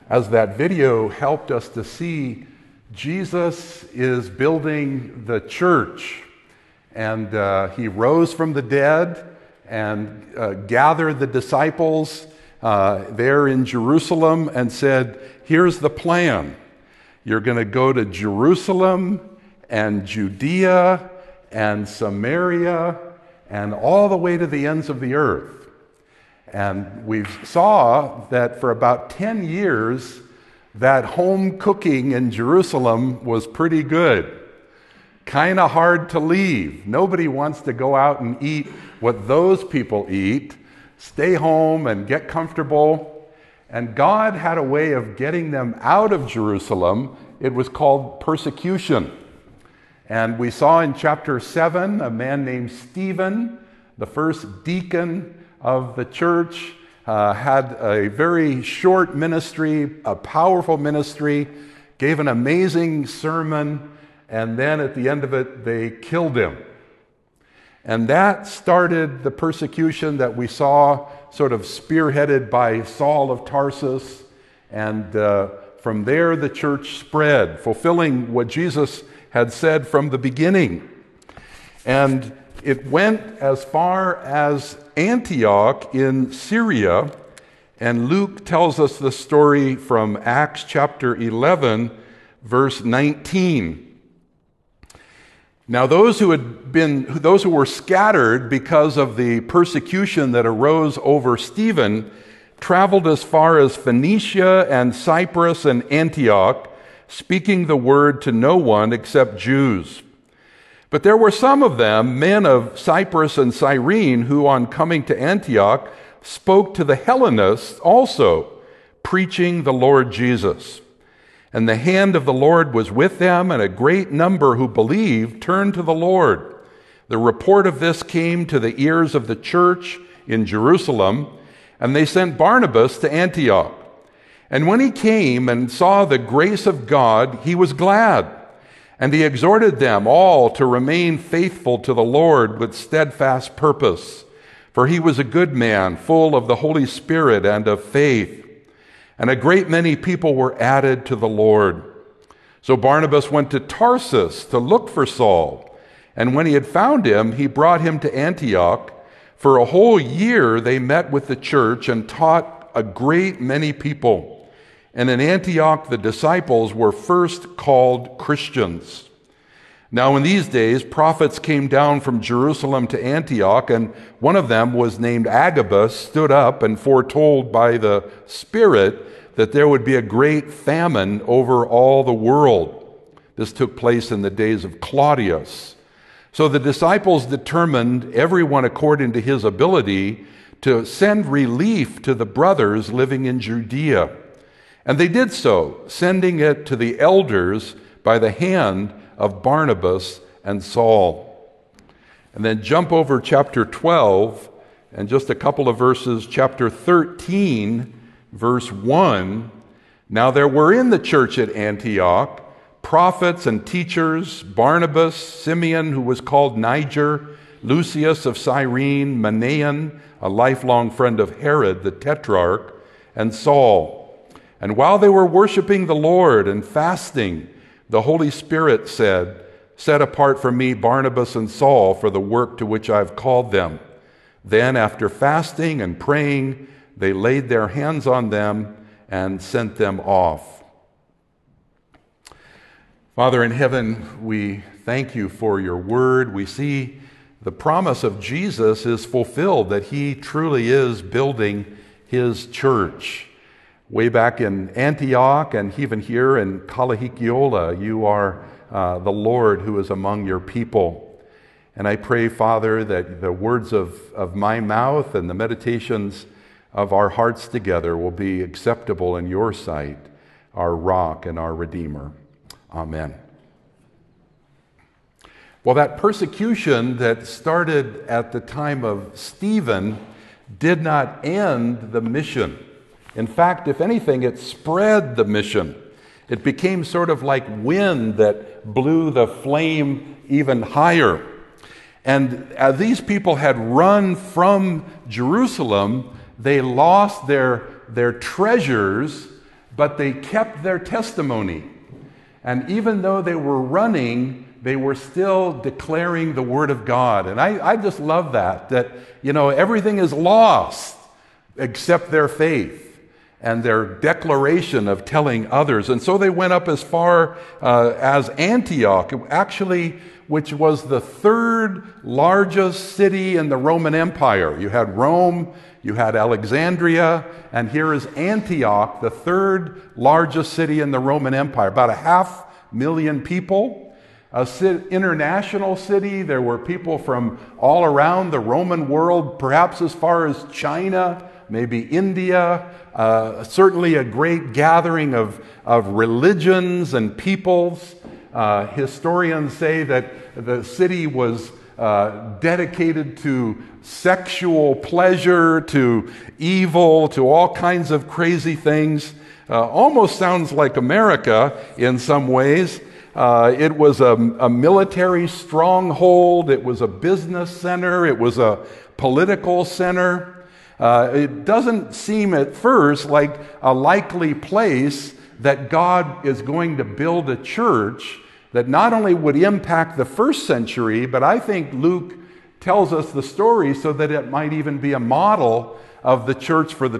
as that video helped us to see, Jesus is building the church. And he rose from the dead and gathered the disciples there in Jerusalem and said, here's the plan. You're going to go to Jerusalem and Judea and Samaria and all the way to the ends of the earth. And we saw that for about 10 years, that home cooking in Jerusalem was pretty good. Kind of hard to leave. Nobody wants to go out and eat what those people eat. Stay home and get comfortable. And God had a way of getting them out of Jerusalem. It was called persecution. And we saw in chapter 7 a man named Stephen, the first deacon of the church, had a very short ministry, a powerful ministry, gave an amazing sermon, and then at the end of it, they killed him. And that started the persecution that we saw sort of spearheaded by Saul of Tarsus. And from there, the church spread, fulfilling what Jesus had said from the beginning. And it went as far as Antioch in Syria, and Luke tells us the story from Acts chapter 11, verse 19. Now those who were scattered because of the persecution that arose over Stephen traveled as far as Phoenicia and Cyprus and Antioch, speaking the word to no one except Jews. But there were some of them, men of Cyprus and Cyrene, who on coming to Antioch spoke to the Hellenists also, preaching the Lord Jesus. And the hand of the Lord was with them, and a great number who believed turned to the Lord. The report of this came to the ears of the church in Jerusalem, and they sent Barnabas to Antioch. And when he came and saw the grace of God, he was glad. And he exhorted them all to remain faithful to the Lord with steadfast purpose. For he was a good man, full of the Holy Spirit and of faith. And a great many people were added to the Lord. So Barnabas went to Tarsus to look for Saul. And when he had found him, he brought him to Antioch. For a whole year they met with the church and taught a great many people. And in Antioch, the disciples were first called Christians. Now in these days, prophets came down from Jerusalem to Antioch, and one of them was named Agabus, stood up and foretold by the Spirit that there would be a great famine over all the world. This took place in the days of Claudius. So the disciples determined, everyone according to his ability, to send relief to the brothers living in Judea. And they did so, sending it to the elders by the hand of Barnabas and Saul. And then jump over chapter 12 and just a couple of verses, chapter 13, verse 1. Now there were in the church at Antioch prophets and teachers, Barnabas, Simeon, who was called Niger, Lucius of Cyrene, Manaen, a lifelong friend of Herod the Tetrarch, and Saul. And while they were worshiping the Lord and fasting, the Holy Spirit said, "Set apart for me Barnabas and Saul for the work to which I've called them." Then, after fasting and praying, they laid their hands on them and sent them off. Father in heaven, we thank you for your word. We see the promise of Jesus is fulfilled, that he truly is building his church. Way back in Antioch and even here in Kalahikiola, you are the Lord who is among your people. And I pray, Father, that the words of my mouth and the meditations of our hearts together will be acceptable in your sight, our rock and our Redeemer. Amen. Well, that persecution that started at the time of Stephen did not end the mission. In fact, if anything, it spread the mission. It became sort of like wind that blew the flame even higher. And as these people had run from Jerusalem, they lost their treasures but they kept their testimony. And even though they were running, they were still declaring the Word of God. And I just love that, everything is lost except their faith and their declaration of telling others. And so they went up as far as Antioch, actually, which was the third largest city in the Roman Empire. You had Rome, you had Alexandria, and here is Antioch, the third largest city in the Roman Empire, about 500,000 people. International city. There were people from all around the Roman world, perhaps as far as China, maybe India, certainly a great gathering of religions and peoples. Historians say that the city was dedicated to sexual pleasure, to evil, to all kinds of crazy things. Almost sounds like America in some ways. It was a military stronghold. It was a business center. It was a political center. It doesn't seem at first like a likely place that God is going to build a church that not only would impact the first century, but I think Luke tells us the story so that it might even be a model of the church for the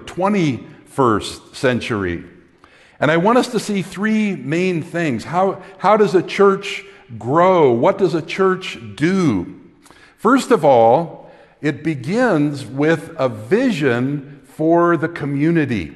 21st century. And I want us to see three main things. How does a church grow? What does a church do? First of all, it begins with a vision for the community.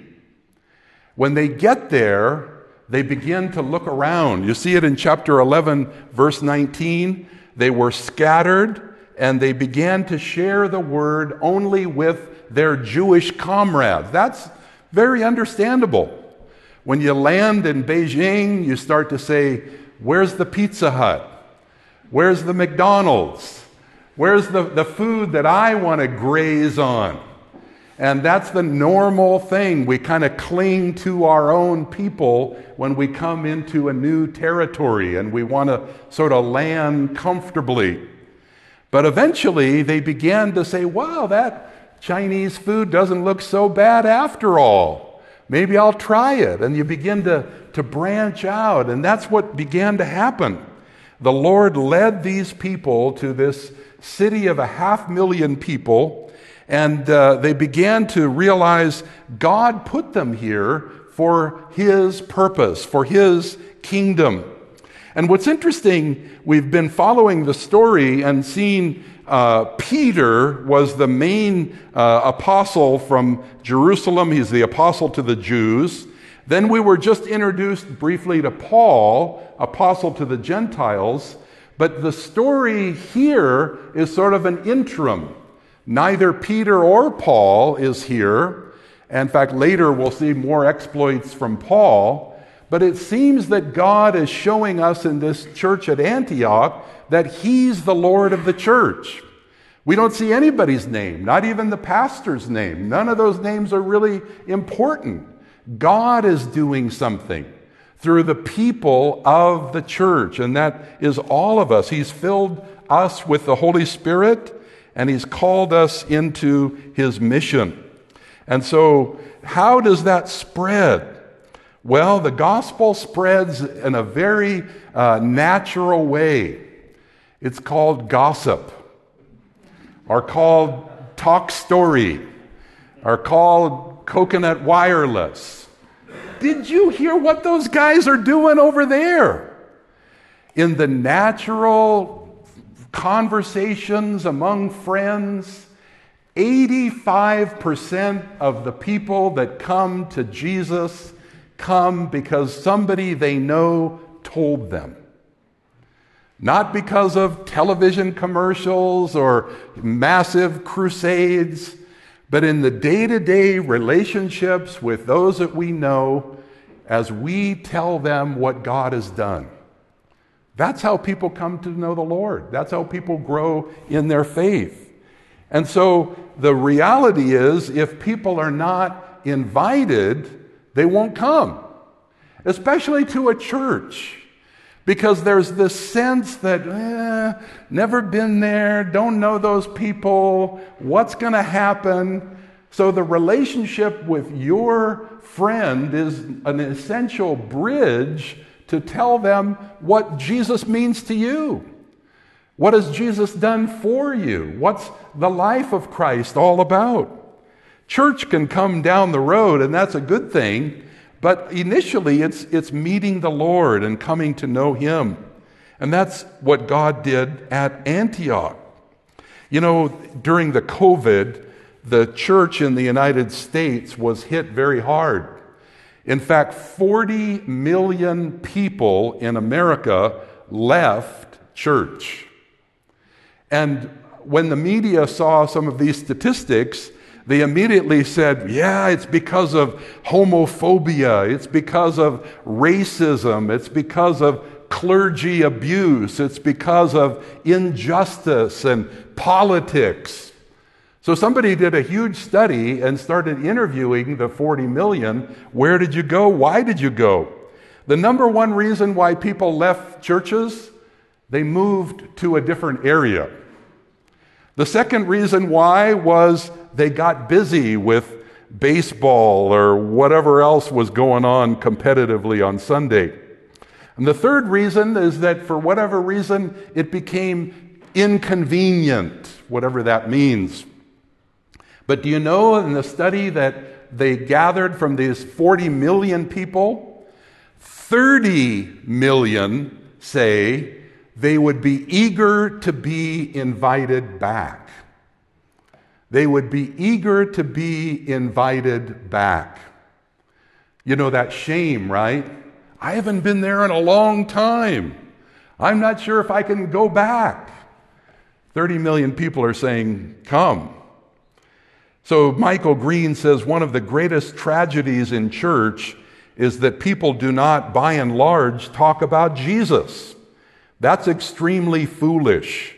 When they get there, they begin to look around. You see it in chapter 11, verse 19. They were scattered, and they began to share the word only with their Jewish comrades. That's very understandable. When you land in Beijing, you start to say, where's the Pizza Hut? Where's the McDonald's? Where's the food that I want to graze on? And that's the normal thing. We kind of cling to our own people when we come into a new territory and we want to sort of land comfortably. But eventually they began to say, wow, that Chinese food doesn't look so bad after all. Maybe I'll try it. And you begin to branch out. And that's what began to happen. The Lord led these people to this city of 500,000 people. And they began to realize God put them here for His purpose, for His kingdom. And what's interesting, we've been following the story and seen Peter was the main apostle from Jerusalem. He's the apostle to the Jews. Then we were just introduced briefly to Paul, apostle to the Gentiles. But the story here is sort of an interim. Neither Peter or Paul is here. In fact, later we'll see more exploits from Paul. But it seems that God is showing us in this church at Antioch that He's the Lord of the church. We don't see anybody's name, not even the pastor's name. None of those names are really important. God is doing something through the people of the church, and that is all of us. He's filled us with the Holy Spirit, and He's called us into His mission. And so, how does that spread? Well, the gospel spreads in a very natural way. It's called gossip, or called talk story, or called coconut wireless. Did you hear what those guys are doing over there? In the natural conversations among friends, 85% of the people that come to Jesus come because somebody they know told them. Not because of television commercials or massive crusades, but in the day-to-day relationships with those that we know as we tell them what God has done. That's how people come to know the Lord. That's how people grow in their faith. And so the reality is, if people are not invited, they won't come, especially to a church, because there's this sense that, never been there, don't know those people, what's going to happen? So the relationship with your friend is an essential bridge to tell them what Jesus means to you. What has Jesus done for you? What's the life of Christ all about? Church can come down the road, and that's a good thing, but initially it's meeting the Lord and coming to know Him. And that's what God did at Antioch. You know, during the COVID, the church in the United States was hit very hard. In fact, 40 million people in America left church. And when the media saw some of these statistics, they immediately said, yeah, it's because of homophobia, it's because of racism, it's because of clergy abuse, it's because of injustice and politics. So somebody did a huge study and started interviewing the 40 million. Where did you go? Why did you go? The number one reason why people left churches, they moved to a different area. The second reason why was they got busy with baseball or whatever else was going on competitively on Sunday. And the third reason is that for whatever reason, it became inconvenient, whatever that means. But do you know in the study that they gathered from these 40 million people, 30 million say they would be eager to be invited back. They would be eager to be invited back. You know that shame, right? I haven't been there in a long time. I'm not sure if I can go back. 30 million people are saying, come. So Michael Green says one of the greatest tragedies in church is that people do not, by and large, talk about Jesus. That's extremely foolish.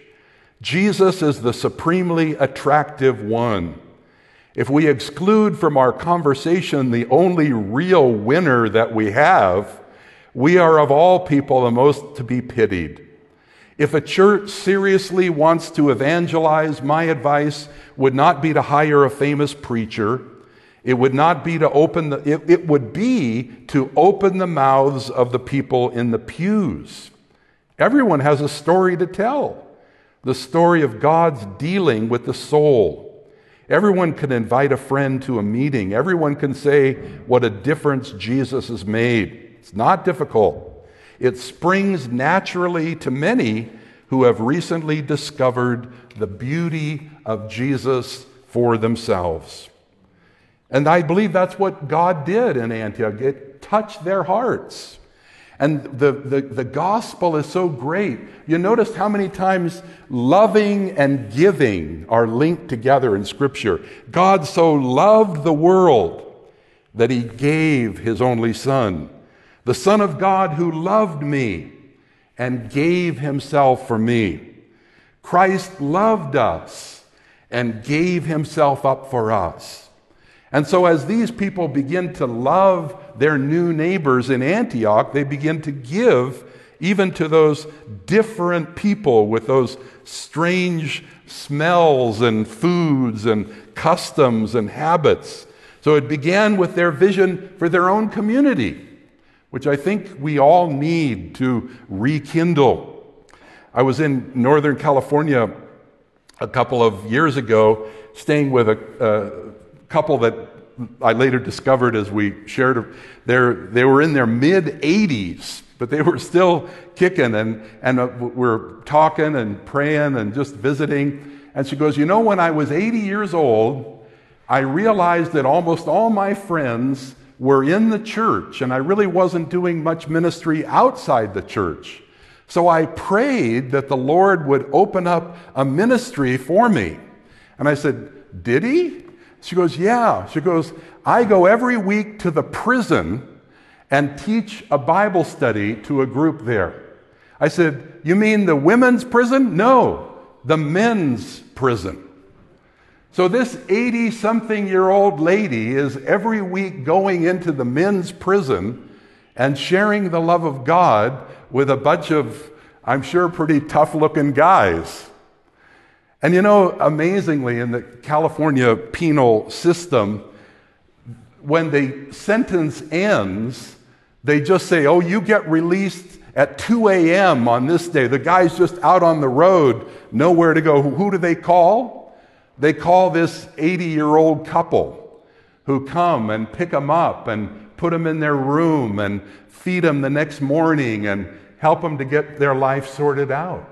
Jesus is the supremely attractive one. If we exclude from our conversation the only real winner that we have, we are of all people the most to be pitied. If a church seriously wants to evangelize, my advice would not be to hire a famous preacher. It would not be to it would be to open the mouths of the people in the pews. Everyone has a story to tell. The story of God's dealing with the soul. Everyone can invite a friend to a meeting. Everyone can say what a difference Jesus has made. It's not difficult. It springs naturally to many who have recently discovered the beauty of Jesus for themselves. And I believe that's what God did in Antioch. It touched their hearts. And the gospel is so great. You notice how many times loving and giving are linked together in Scripture. God so loved the world that He gave His only Son. The Son of God who loved me and gave Himself for me. Christ loved us and gave Himself up for us. And so as these people begin to love their new neighbors in Antioch, they begin to give even to those different people with those strange smells and foods and customs and habits. So it began with their vision for their own community, which I think we all need to rekindle. I was in Northern California a couple of years ago, staying with a couple that I later discovered as we shared. They were in their mid-80s, but they were still kicking, and we're talking and praying and just visiting. And she goes, you know, when I was 80 years old, I realized that almost all my friends were in the church, and I really wasn't doing much ministry outside the church. So I prayed that the Lord would open up a ministry for me. And I said, did He? She goes, yeah. She goes, I go every week to the prison and teach a Bible study to a group there. I said, you mean the women's prison? No, the men's prison. So this 80-something-year-old lady is every week going into the men's prison and sharing the love of God with a bunch of, I'm sure, pretty tough-looking guys. And amazingly, in the California penal system, when the sentence ends, they just say, oh, you get released at 2 a.m. on this day. The guy's just out on the road, nowhere to go. Who do they call? They call this 80-year-old couple who come and pick them up and put them in their room and feed them the next morning and help them to get their life sorted out.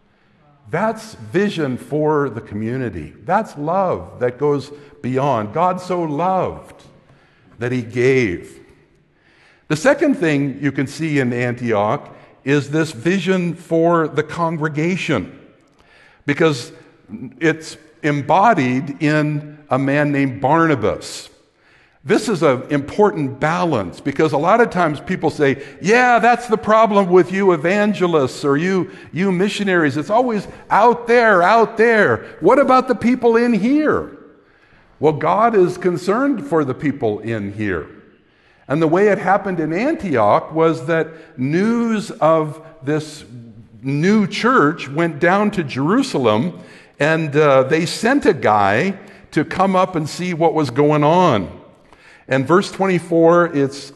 That's vision for the community. That's love that goes beyond. God so loved that he gave. The second thing you can see in Antioch is this vision for the congregation, because it's embodied in a man named Barnabas. This is an important balance, because a lot of times people say, yeah, that's the problem with you evangelists or you missionaries. It's always out there, out there. What about the people in here? Well, God is concerned for the people in here. And the way it happened in Antioch was that news of this new church went down to Jerusalem, and they sent a guy to come up and see what was going on. And verse 24, it's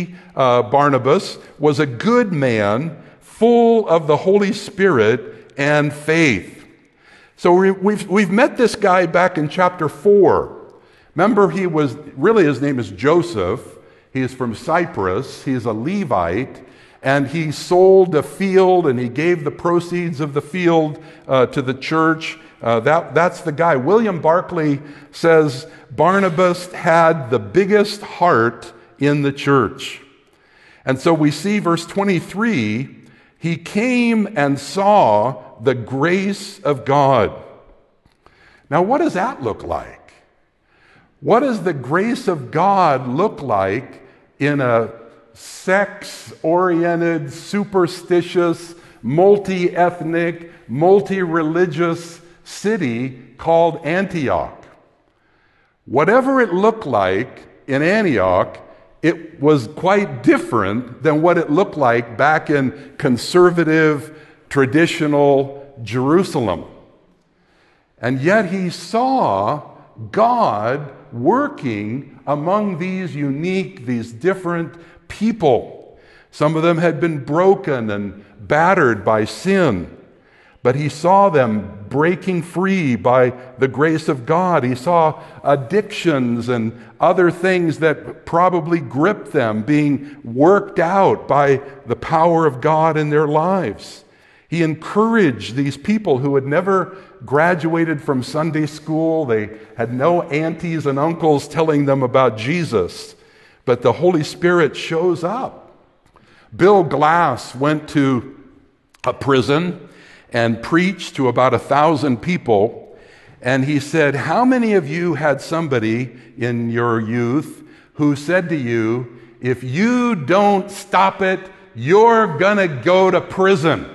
Barnabas, was a good man, full of the Holy Spirit and faith. So we've met this guy back in chapter 4. Remember, his name is Joseph. He is from Cyprus. He is a Levite. And he sold a field, and he gave the proceeds of the field to the church. That's the guy. William Barclay says Barnabas had the biggest heart in the church. And so we see verse 23, he came and saw the grace of God. Now, what does that look like? What does the grace of God look like in a sex-oriented, superstitious, multi-ethnic, multi-religious city called Antioch? Whatever it looked like in Antioch, it was quite different than what it looked like back in conservative, traditional Jerusalem. And yet he saw God working among these unique, these different people. Some of them had been broken and battered by sin, but he saw them breaking free by the grace of God. He saw addictions and other things that probably gripped them being worked out by the power of God in their lives. He encouraged these people who had never graduated from Sunday school. They had no aunties and uncles telling them about Jesus, but the Holy Spirit shows up. Bill Glass went to a prison and preached to about 1,000 people, and he said, how many of you had somebody in your youth who said to you, if you don't stop it, you're gonna go to prison?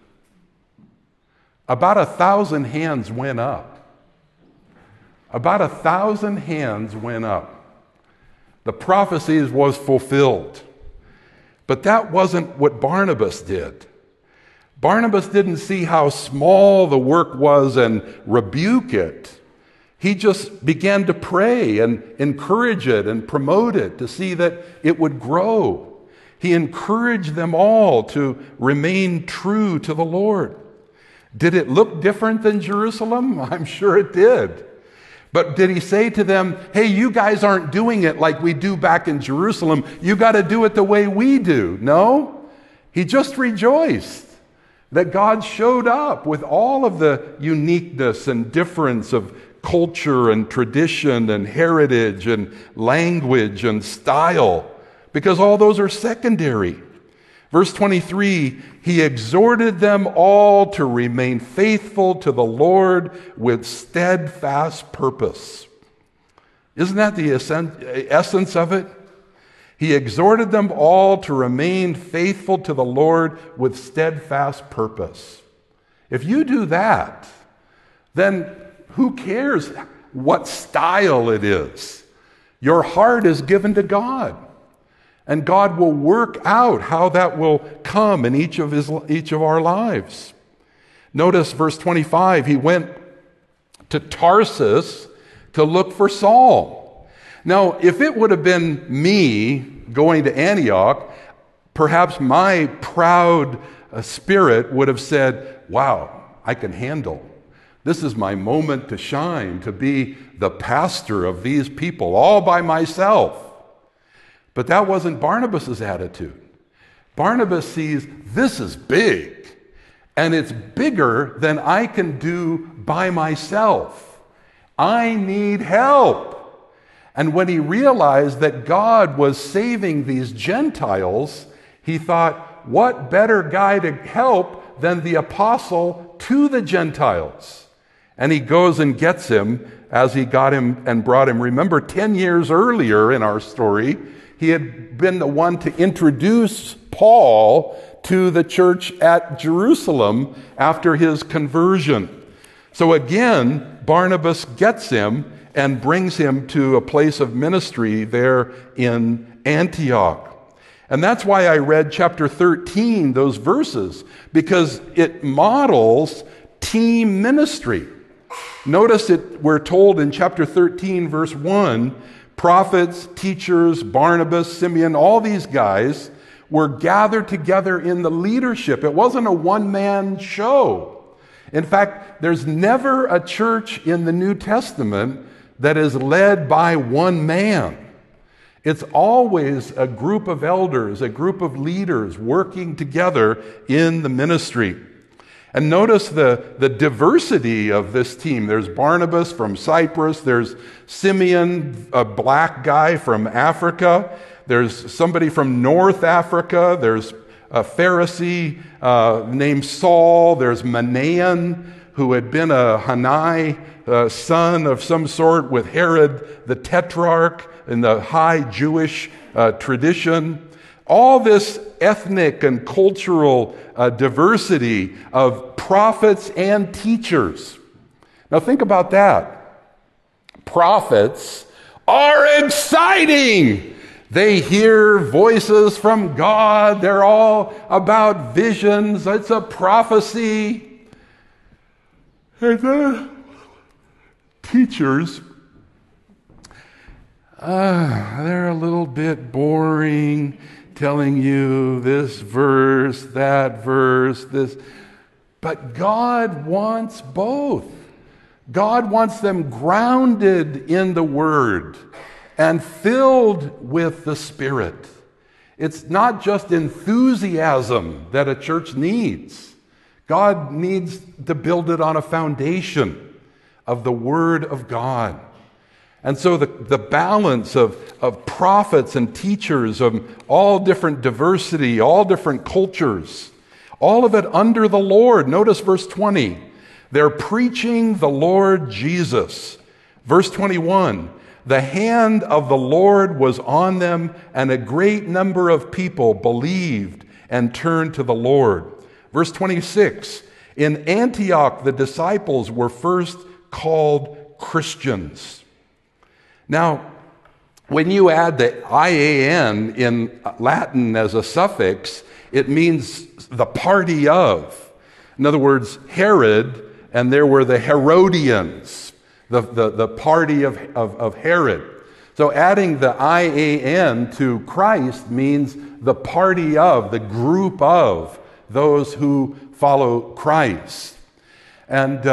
About 1,000 hands went up. About 1,000 hands went up. The prophecies was fulfilled. But that wasn't what Barnabas did. Barnabas didn't see how small the work was and rebuke it. He just began to pray and encourage it and promote it to see that it would grow. He encouraged them all to remain true to the Lord. Did it look different than Jerusalem? I'm sure it did. But did he say to them, hey, you guys aren't doing it like we do back in Jerusalem. You got to do it the way we do? No. He just rejoiced that God showed up with all of the uniqueness and difference of culture and tradition and heritage and language and style, because all those are secondary. Verse 23, he exhorted them all to remain faithful to the Lord with steadfast purpose. Isn't that the essence of it? He exhorted them all to remain faithful to the Lord with steadfast purpose. If you do that, then who cares what style it is? Your heart is given to God. And God will work out how that will come in each of our lives. Notice verse 25, he went to Tarsus to look for Saul. Now, if it would have been me going to Antioch, perhaps my proud spirit would have said, wow, I can handle. This is my moment to shine, to be the pastor of these people all by myself. But that wasn't Barnabas's attitude. Barnabas sees this is big, and it's bigger than I can do by myself. I need help. And when he realized that God was saving these Gentiles, he thought, what better guy to help than the apostle to the Gentiles? And he goes and gets him as he got him and brought him. Remember, 10 years earlier in our story, he had been the one to introduce Paul to the church at Jerusalem after his conversion. So again, Barnabas gets him and brings him to a place of ministry there in Antioch. And that's why I read chapter 13, those verses, because it models team ministry. Notice we're told in chapter 13, verse 1, prophets, teachers, Barnabas, Simeon, all these guys were gathered together in the leadership. It wasn't a one-man show. In fact, there's never a church in the New Testament that is led by one man. It's always a group of elders, a group of leaders working together in the ministry. And notice the diversity of this team. There's Barnabas from Cyprus. There's Simeon, a black guy from Africa. There's somebody from North Africa. There's a Pharisee named Saul. There's Manaen, who had been a Hanai son of some sort with Herod the Tetrarch in the high Jewish tradition. All this ethnic and cultural diversity of prophets and teachers. Now think about that. Prophets are exciting. They hear voices from God. They're all about visions. It's a prophecy. And the teachers, they're a little bit boring, telling you this verse, that verse, this. But God wants both. God wants them grounded in the Word and filled with the Spirit. It's not just enthusiasm that a church needs. God needs to build it on a foundation of the Word of God. And so the balance of prophets and teachers of all different diversity, all different cultures, all of it under the Lord. Notice verse 20. They're preaching the Lord Jesus. Verse 21. The hand of the Lord was on them, and a great number of people believed and turned to the Lord. Verse 26. In Antioch, the disciples were first called Christians. Now, when you add the IAN in Latin as a suffix, it means the party of. In other words, Herod, and there were the Herodians, the party of Herod. So adding the IAN to Christ means the party of, the group of those who follow Christ. And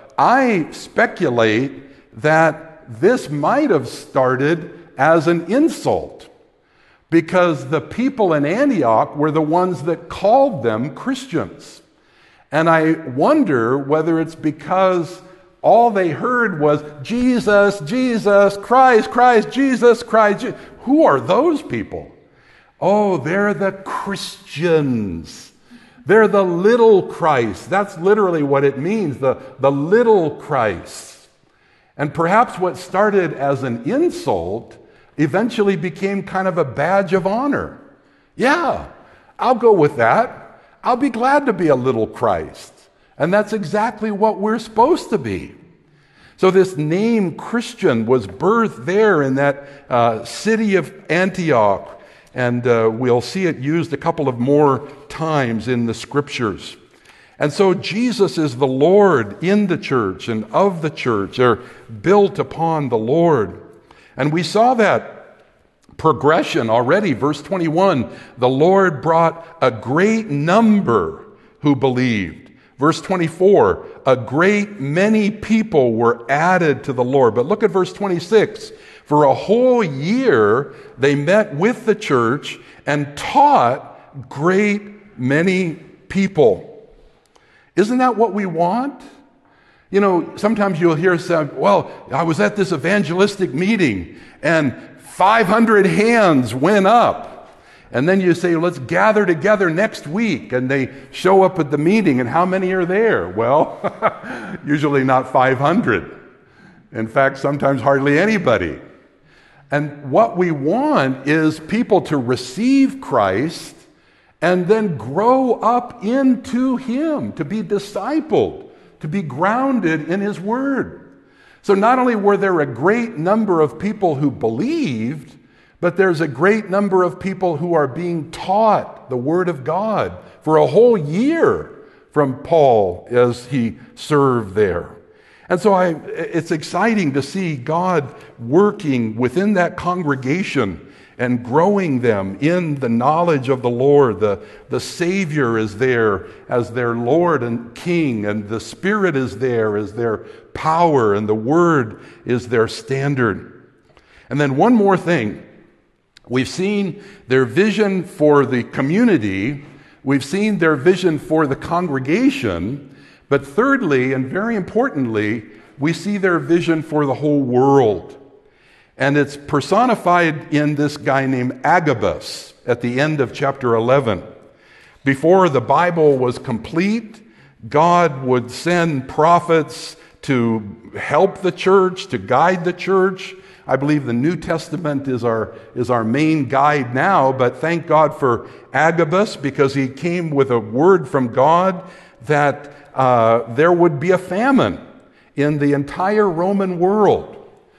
I speculate that this might have started as an insult, because the people in Antioch were the ones that called them Christians. And I wonder whether it's because all they heard was Jesus, Jesus, Christ, Christ, Jesus, Christ. Who are those people? Oh, they're the Christians. They're the little Christ. That's literally what it means, the little Christ. And perhaps what started as an insult eventually became kind of a badge of honor. Yeah, I'll go with that. I'll be glad to be a little Christ. And that's exactly what we're supposed to be. So this name Christian was birthed there in that city of Antioch. And we'll see it used a couple of more times in the scriptures. And so Jesus is the Lord in the church and of the church. They're built upon the Lord. And we saw that progression already. Verse 21, the Lord brought a great number who believed. Verse 24, a great many people were added to the Lord. But look at verse 26. For a whole year, they met with the church and taught great many people. Isn't that what we want? You know, sometimes you'll hear some, well, I was at this evangelistic meeting and 500 hands went up. And then you say, let's gather together next week. And they show up at the meeting, and how many are there? Well, usually not 500. In fact, sometimes hardly anybody. And what we want is people to receive Christ and then grow up into Him, to be discipled, to be grounded in His Word. So not only were there a great number of people who believed, but there's a great number of people who are being taught the Word of God for a whole year from Paul as he served there. And so it's exciting to see God working within that congregation and growing them in the knowledge of the Lord. The Savior is there as their Lord and King, and the Spirit is there as their power, and the Word is their standard. And then one more thing. We've seen their vision for the community. We've seen their vision for the congregation. But thirdly, and very importantly, we see their vision for the whole world. And it's personified in this guy named Agabus at the end of chapter 11. Before the Bible was complete, God would send prophets to help the church, to guide the church. I believe the New Testament is our main guide now, but thank God for Agabus, because he came with a word from God that there would be a famine in the entire Roman world.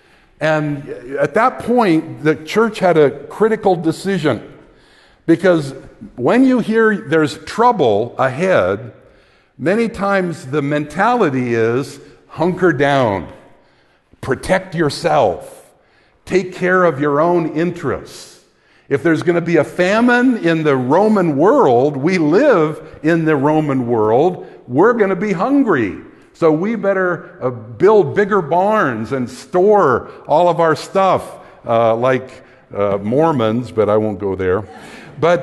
And at that point, the church had a critical decision, because when you hear there's trouble ahead, many times the mentality is hunker down, protect yourself, take care of your own interests. If there's going to be a famine in the Roman world, we live in the Roman world, we're going to be hungry. So we better build bigger barns and store all of our stuff, like Mormons, but I won't go there. But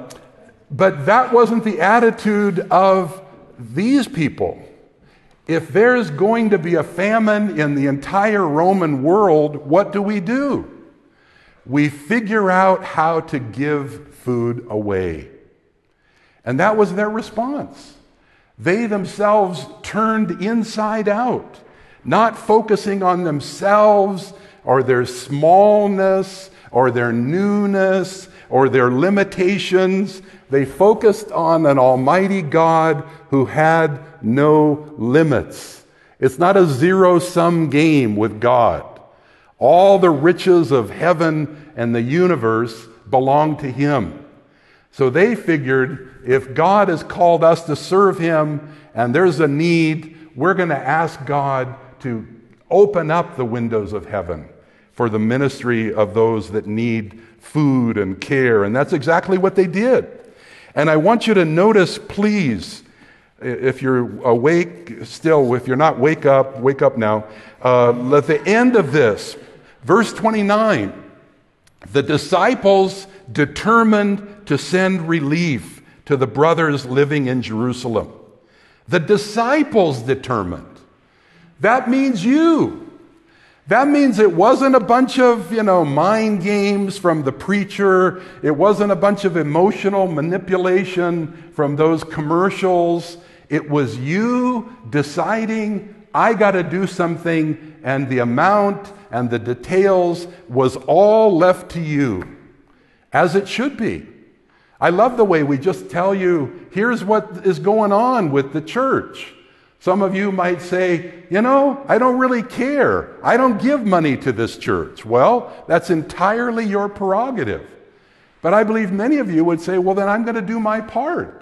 that wasn't the attitude of these people. If there's going to be a famine in the entire Roman world, what do? We figure out how to give food away. And that was their response. They themselves turned inside out, not focusing on themselves or their smallness or their newness or their limitations. They focused on an almighty God who had no limits. It's not a zero-sum game with God. All the riches of heaven and the universe belong to Him. So they figured, if God has called us to serve Him and there's a need, we're going to ask God to open up the windows of heaven for the ministry of those that need food and care. And that's exactly what they did. And I want you to notice, please, if you're awake still, if you're not, wake up now. At the end of this, verse 29, the disciples determined to send relief to the brothers living in Jerusalem. The disciples determined. That means you. That means it wasn't a bunch of, mind games from the preacher. It wasn't a bunch of emotional manipulation from those commercials. It was you deciding, I got to do something, and the amount and the details was all left to you, as it should be. I love the way we just tell you, here's what is going on with the church. Some of you might say, I don't really care. I don't give money to this church. Well, that's entirely your prerogative. But I believe many of you would say, well, then I'm going to do my part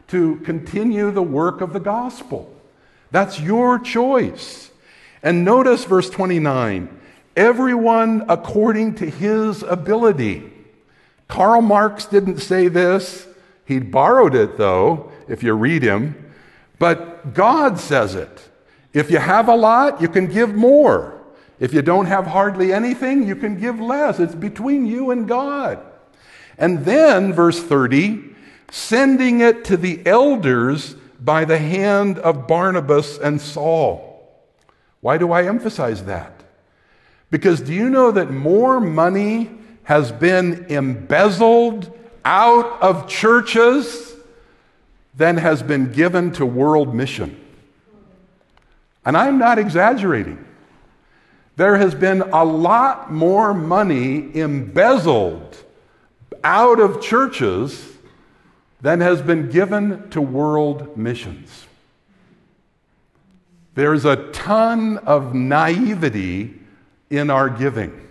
to continue the work of the gospel. That's your choice. And notice verse 29, everyone according to his ability. Karl Marx didn't say this. He borrowed it, though, if you read him. But God says it. If you have a lot, you can give more. If you don't have hardly anything, you can give less. It's between you and God. And then, verse 30, sending it to the elders by the hand of Barnabas and Saul. Why do I emphasize that? Because do you know that more money has been embezzled out of churches than has been given to world mission? And I'm not exaggerating. There has been a lot more money embezzled out of churches than has been given to world missions. There's a ton of naivety in our giving.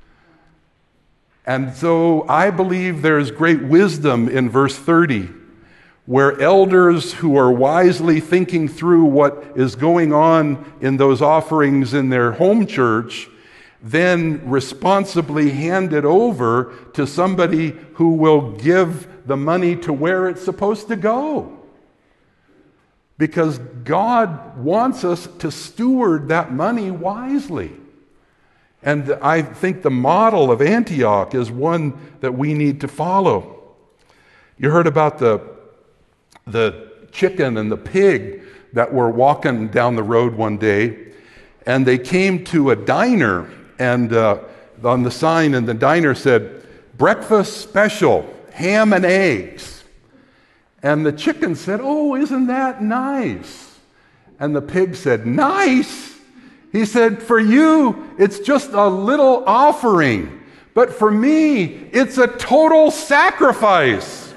And so I believe there's great wisdom in verse 30, where elders who are wisely thinking through what is going on in those offerings in their home church then responsibly hand it over to somebody who will give the money to where it's supposed to go. Because God wants us to steward that money wisely. And I think the model of Antioch is one that we need to follow. You heard about the chicken and the pig that were walking down the road one day, and they came to a diner, and on the sign in the diner said, breakfast special, ham and eggs. And the chicken said, oh, isn't that nice? And the pig said, nice? He said, for you, it's just a little offering. But for me, it's a total sacrifice.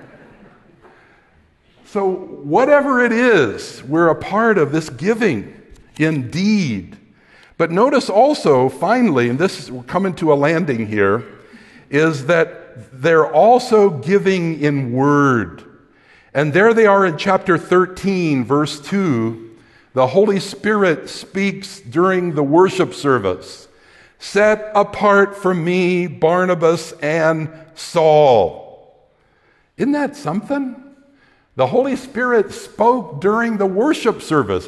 So whatever it is, we're a part of this giving indeed. But notice also, finally, and we're coming to a landing here, is that they're also giving in word. And there they are in chapter 13, verse 2. The Holy Spirit speaks during the worship service. Set apart for me Barnabas and Saul. Isn't that something? The Holy Spirit spoke during the worship service.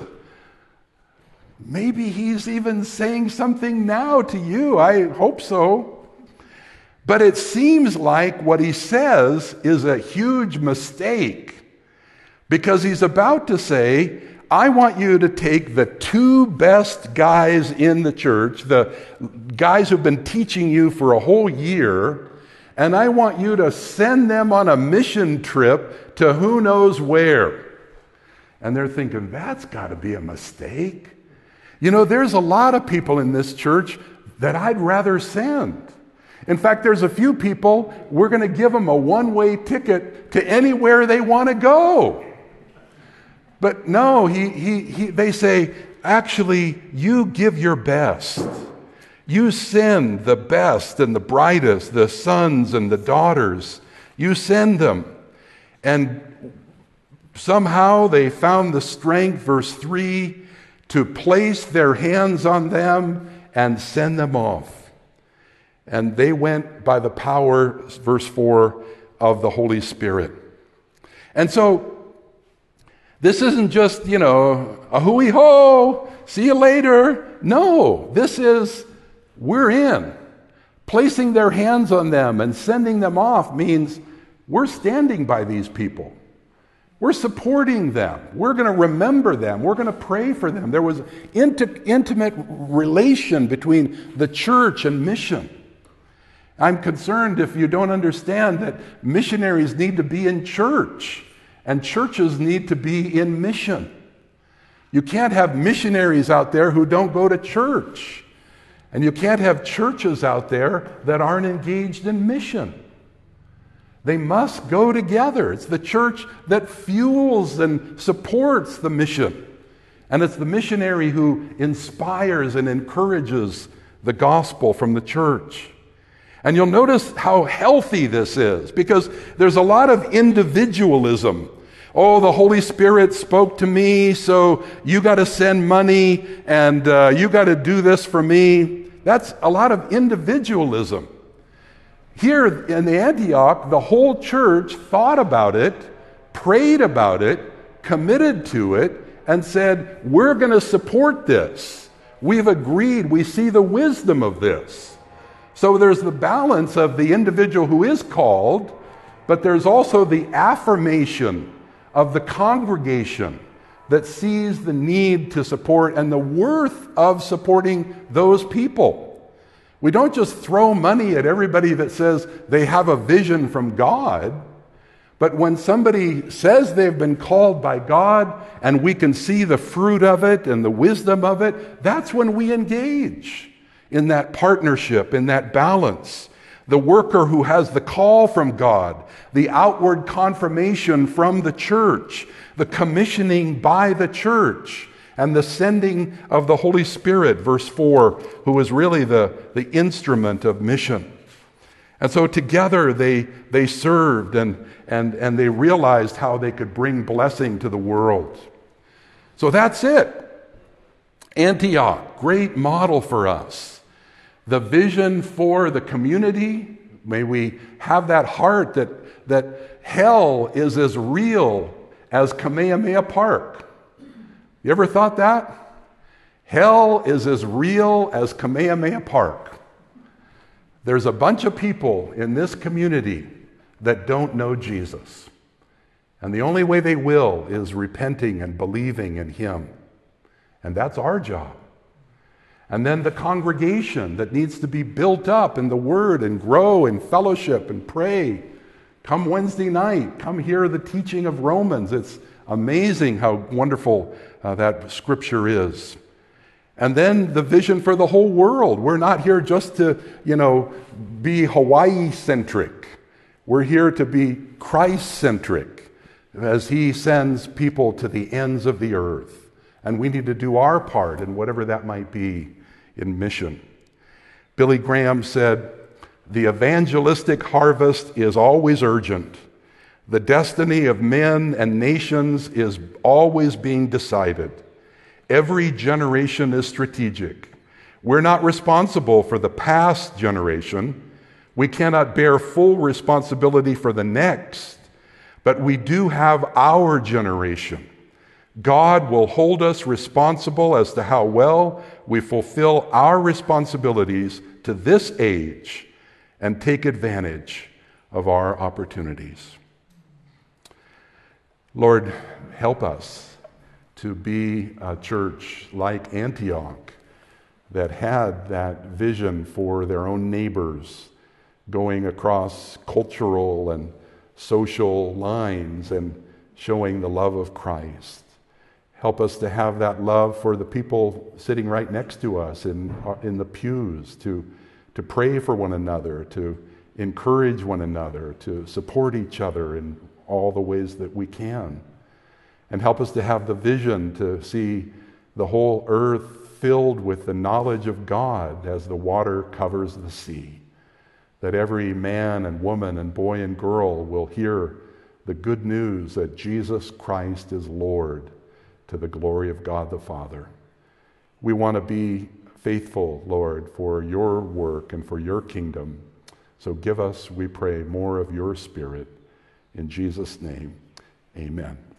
Maybe he's even saying something now to you. I hope so. But it seems like what he says is a huge mistake, because he's about to say, I want you to take the two best guys in the church, the guys who've been teaching you for a whole year, and I want you to send them on a mission trip to who knows where. And they're thinking, that's got to be a mistake. You know, there's a lot of people in this church that I'd rather send. In fact, there's a few people, we're going to give them a one-way ticket to anywhere they want to go. But no, they say, actually, you give your best. You send the best and the brightest, the sons and the daughters. You send them. And somehow they found the strength, verse 3, to place their hands on them and send them off. And they went by the power, verse 4, of the Holy Spirit. And so, this isn't just, a hooey-ho, see you later. No, this is, we're in. Placing their hands on them and sending them off means we're standing by these people. We're supporting them. We're going to remember them. We're going to pray for them. There was intimate relation between the church and mission. I'm concerned if you don't understand that missionaries need to be in church and churches need to be in mission. You can't have missionaries out there who don't go to church. And you can't have churches out there that aren't engaged in mission. They must go together. It's the church that fuels and supports the mission. And it's the missionary who inspires and encourages the gospel from the church. And you'll notice how healthy this is, because there's a lot of individualism. Oh, the Holy Spirit spoke to me, so you got to send money and you got to do this for me. That's a lot of individualism. Here in Antioch, the whole church thought about it, prayed about it, committed to it, and said, we're going to support this. We've agreed. We see the wisdom of this. So there's the balance of the individual who is called, but there's also the affirmation of the congregation that sees the need to support and the worth of supporting those people. We don't just throw money at everybody that says they have a vision from God, but when somebody says they've been called by God and we can see the fruit of it and the wisdom of it, that's when we engage in that partnership, in that balance. The worker who has the call from God, the outward confirmation from the church, the commissioning by the church, and the sending of the Holy Spirit, verse 4, who is really the instrument of mission. And so together they served and they realized how they could bring blessing to the world. So that's it. Antioch, great model for us. The vision for the community, may we have that heart that hell is as real as Kamehameha Park. You ever thought that? Hell is as real as Kamehameha Park. There's a bunch of people in this community that don't know Jesus. And the only way they will is repenting and believing in Him. And that's our job. And then the congregation that needs to be built up in the Word and grow in fellowship and pray. Come Wednesday night, come hear the teaching of Romans. It's amazing how wonderful that scripture is. And then the vision for the whole world. We're not here just to, be Hawaii-centric. We're here to be Christ-centric as He sends people to the ends of the earth. And we need to do our part in whatever that might be in mission. Billy Graham said, "The evangelistic harvest is always urgent. The destiny of men and nations is always being decided. Every generation is strategic. We're not responsible for the past generation. We cannot bear full responsibility for the next, but we do have our generation. God will hold us responsible as to how well we fulfill our responsibilities to this age and take advantage of our opportunities." Lord, help us to be a church like Antioch that had that vision for their own neighbors, going across cultural and social lines and showing the love of Christ. Help us to have that love for the people sitting right next to us in the pews, to pray for one another, to encourage one another, to support each other in all the ways that we can. And help us to have the vision to see the whole earth filled with the knowledge of God as the water covers the sea. That every man and woman and boy and girl will hear the good news that Jesus Christ is Lord, to the glory of God the Father. We want to be faithful, Lord, for your work and for your kingdom. So give us, we pray, more of your Spirit. In Jesus' name, amen.